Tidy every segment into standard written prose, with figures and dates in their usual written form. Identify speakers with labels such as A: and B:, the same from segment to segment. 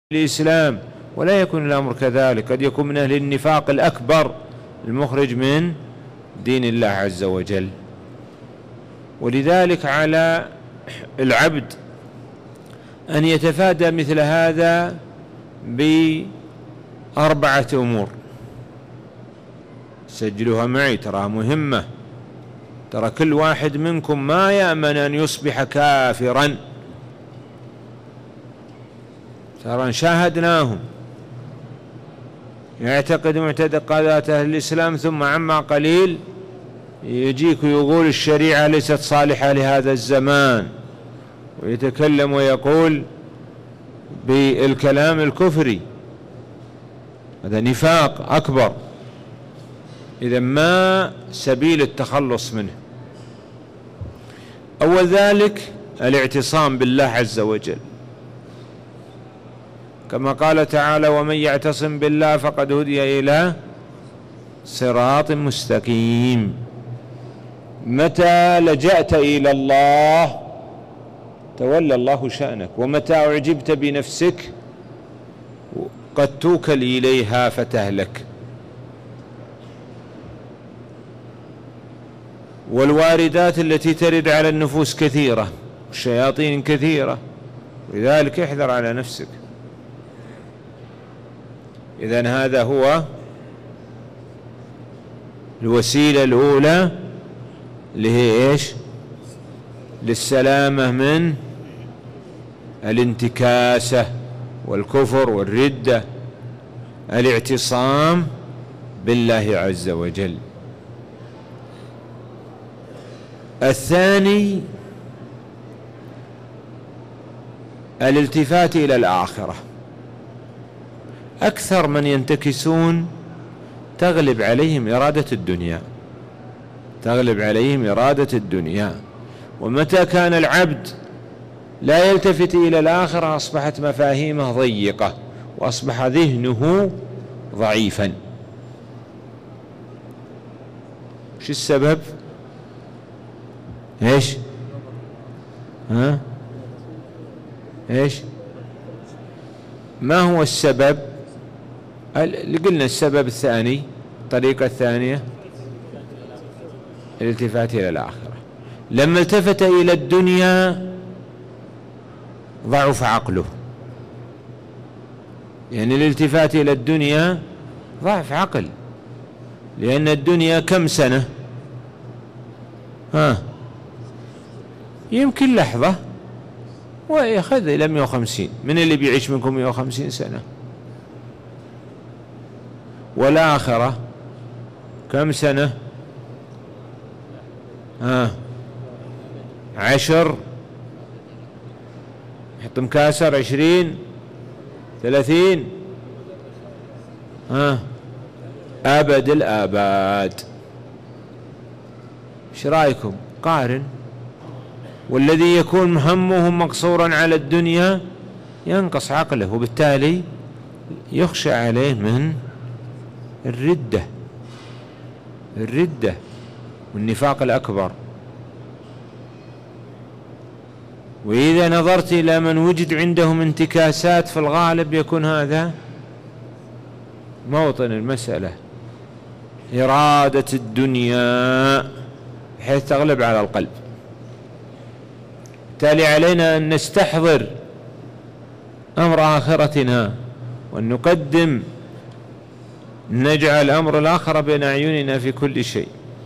A: الإسلام، ولا يكون الأمر كذلك، قد يكون من أهل النفاق الأكبر المخرج من دين الله عز وجل. ولذلك على العبد أن يتفادى مثل هذا بأربعة أمور، سجلوها معي تراها مهمة. ترى كل واحد منكم ما يأمن أن يصبح كافرا، ترى شاهدناهم يعتقد معتقدات أهل الإسلام، ثم عما قليل يجيك ويقول الشريعة ليست صالحة لهذا الزمان، ويتكلم ويقول بالكلام الكفري. هذا نفاق أكبر، إذا ما سبيل التخلص منه؟ أول ذلك الاعتصام بالله عز وجل، كما قال تعالى: ومن يعتصم بالله فقد هدي إلى صراط مستقيم. متى لجأت إلى الله تولى الله شأنك، ومتى أعجبت بنفسك قد توكل إليها فتهلك. والواردات التي ترد على النفوس كثيرة، والشياطين كثيرة، ولذلك احذر على نفسك. إذن هذا هو الوسيلة الأولى اللي هي إيش؟ للسلامة من الانتكاسة والكفر والردة، الاعتصام بالله عز وجل. الثاني الالتفات إلى الآخرة. أكثر من ينتكسون تغلب عليهم إرادة الدنيا، تغلب عليهم إرادة الدنيا. ومتى كان العبد لا يلتفت إلى الآخرة أصبحت مفاهيمه ضيقة، وأصبح ذهنه ضعيفا. شو السبب؟ إيش؟ إيش؟ ما هو السبب؟ اللي قلنا السبب الثاني، الطريقة الثانية الالتفات إلى الآخرة. لما التفت إلى الدنيا ضعف عقله، يعني الالتفات إلى الدنيا ضعف عقل، لأن الدنيا كم سنة؟ يمكن لحظة ويأخذ إلى 150. من اللي بيعيش منكم 150 سنة؟ والآخرة كم سنة؟ 10، حط مكاسر 20 30، أبد الآباد. ايش رأيكم؟ قارن. والذي يكون همه مقصورا على الدنيا ينقص عقله، وبالتالي يخشى عليه من الردة والنفاق الأكبر. وإذا نظرت إلى من وجد عندهم انتكاسات في الغالب يكون هذا موطن المسألة، إرادة الدنيا بحيث تغلب على القلب. بالتالي علينا أن نستحضر أمر آخرتنا، وأن نقدم، نجعل أمر الآخرة بين أعيننا في كل شيء.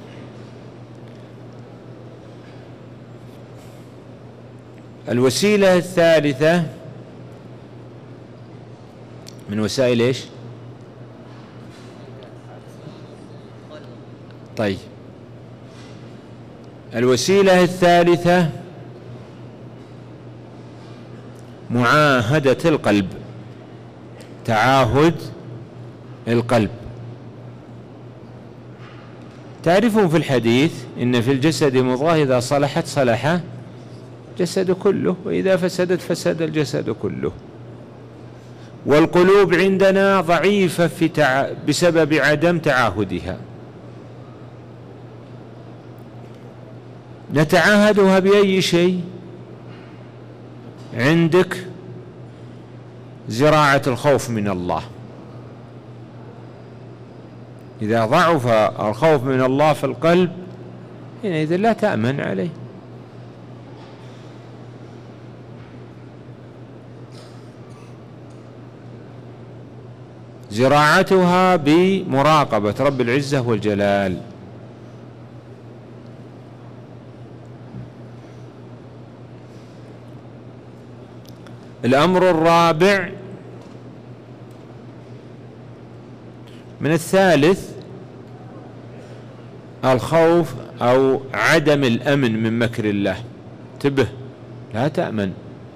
A: الوسيلة الثالثة من وسائل إيش؟ طيب، الوسيلة الثالثة معاهدة القلب، تعاهد القلب. تعرفون في الحديث إن في الجسد مضغة إذا صلحت صلح الجسد كله، وإذا فسدت فسد الجسد كله. والقلوب عندنا ضعيفة بسبب عدم تعاهدها. نتعاهدها بأي شيء؟ عندك زراعة الخوف من الله. إذا ضعف الخوف من الله في القلب حينئذ لا تأمن عليه. زراعتها بمراقبة رب العزة والجلال. الأمر الرابع من الثالث الخوف أو عدم الأمن من مكر الله. انتبه، لا تأمن.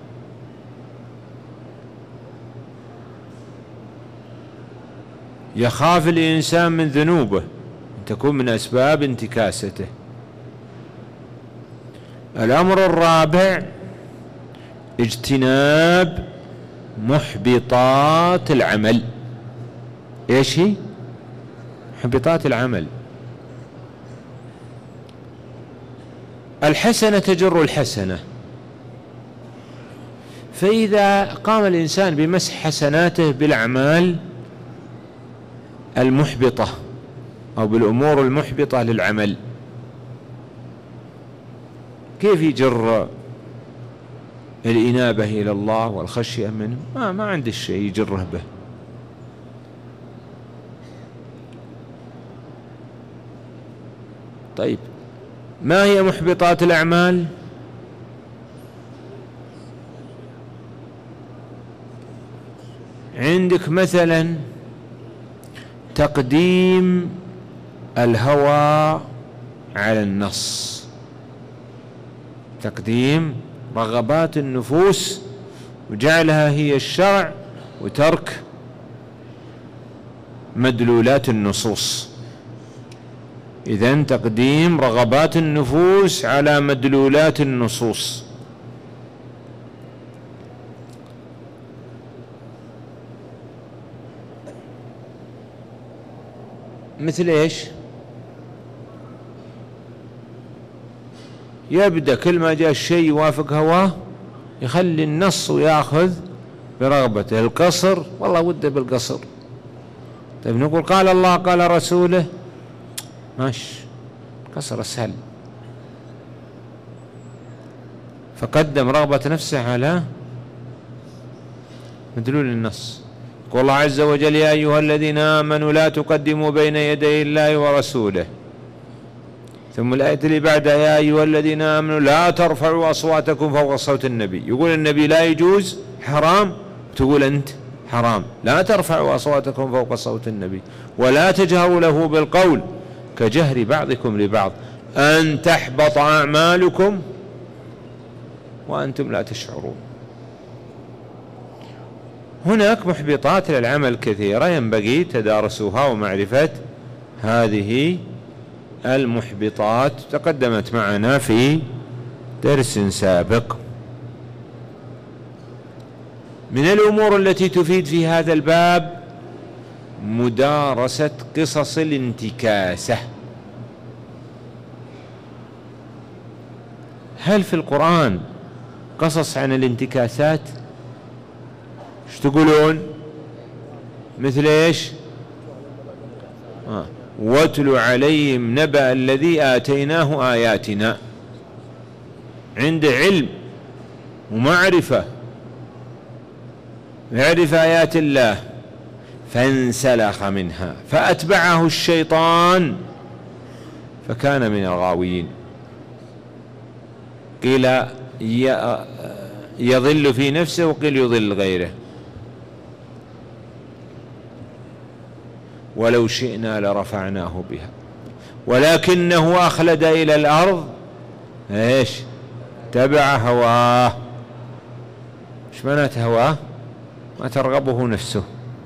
A: يخاف الإنسان من ذنوبه أن تكون من أسباب انتكاسته. الأمر الرابع اجتناب محبطات العمل. ايش هي؟ محبطات العمل. الحسنة تجر الحسنة، فإذا قام الإنسان بمسح حسناته بالأعمال المحبطة أو بالأمور المحبطة للعمل، كيف يجر الإنابة إلى الله والخشية منه؟ ما عنده شيء يجره به. طيب، ما هي محبطات الأعمال؟ عندك مثلا تقديم الهوى على النص، تقديم رغبات النفوس وجعلها هي الشرع وترك مدلولات النصوص. إذن تقديم رغبات النفوس على مدلولات النصوص. مثل ايش؟ يبدأ كل ما جاء الشيء يوافق هواه يخلي النص وياخذ برغبته. القصر والله وده بالقصر. طيب نقول قال الله قال رسوله، ماشي، قصر اسهل. فقدم رغبة نفسه على مدلول النص. يقول الله عز وجل يا أيها الذين آمنوا لا تقدموا بين يدي الله ورسوله. ثم الآية اللي بعدها يا أيها الذين آمنوا لا ترفعوا أصواتكم فوق صوت النبي. يقول النبي لا يجوز حرام، تقول أنت حرام. لا ترفعوا أصواتكم فوق صوت النبي ولا تجهروا له بالقول كجهر بعضكم لبعض أن تحبط أعمالكم وأنتم لا تشعرون. هناك محبطات للعمل كثيرة ينبغي تدارسها ومعرفة هذه المحبطات، تقدمت معنا في درس سابق. من الأمور التي تفيد في هذا الباب مدارسة قصص الانتكاسة. هل في القرآن قصص عن الانتكاسات؟ ايش تقولون؟ مثل ايش؟ واتل عليهم نبأ الذي آتيناه آياتنا. عنده علم ومعرفة، يعرف آيات الله، فانسلخ منها فأتبعه الشيطان فكان من الغاوين. قيل يضل في نفسه وقيل يضل غيره. ولو شئنا لرفعناه بها ولكنه أخلد إلى الأرض ايش؟ تبع هواه. ايش معنات هواه؟ ما ترغبه نفسه.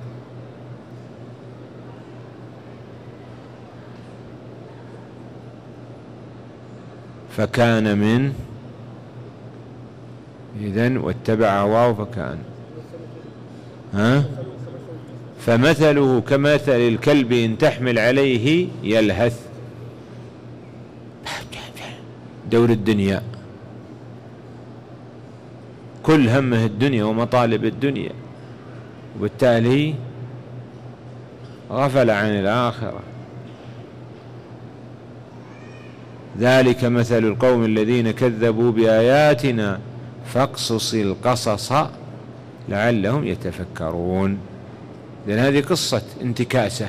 A: فكان من إذن واتبع هواه فكان فمثله كمثل الكلب إن تحمل عليه يلهث. دور الدنيا، كل همه الدنيا ومطالب الدنيا. وبالتالي غفل عن الآخرة. ذلك مثل القوم الذين كذبوا بآياتنا فاقصص القصص لعلهم يتفكرون. لأن هذه قصة انتكاسة،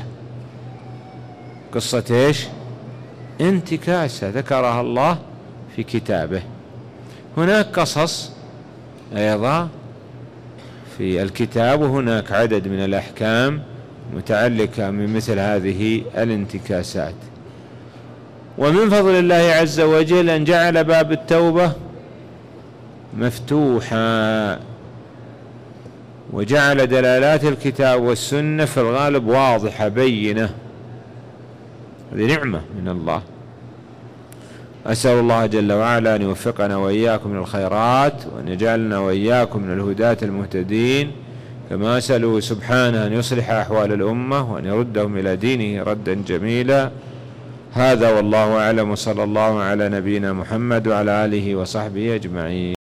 A: قصة ايش؟ انتكاسة ذكرها الله في كتابه. هناك قصص أيضا في الكتاب، وهناك عدد من الأحكام متعلقة من مثل هذه الانتكاسات. ومن فضل الله عز وجل أن جعل باب التوبة مفتوحا، وجعل دلالات الكتاب والسنة في الغالب واضحة بينة. هذه نعمة من الله. أسأل الله جل وعلا أن يوفقنا وإياكم من الخيرات، وأن يجعلنا وإياكم من الهداة المهتدين، كما أسأله سبحانه أن يصلح أحوال الأمة وأن يردهم إلى دينه ردا جميلا. هذا والله أعلم، وصلى الله على نبينا محمد وعلى آله وصحبه أجمعين.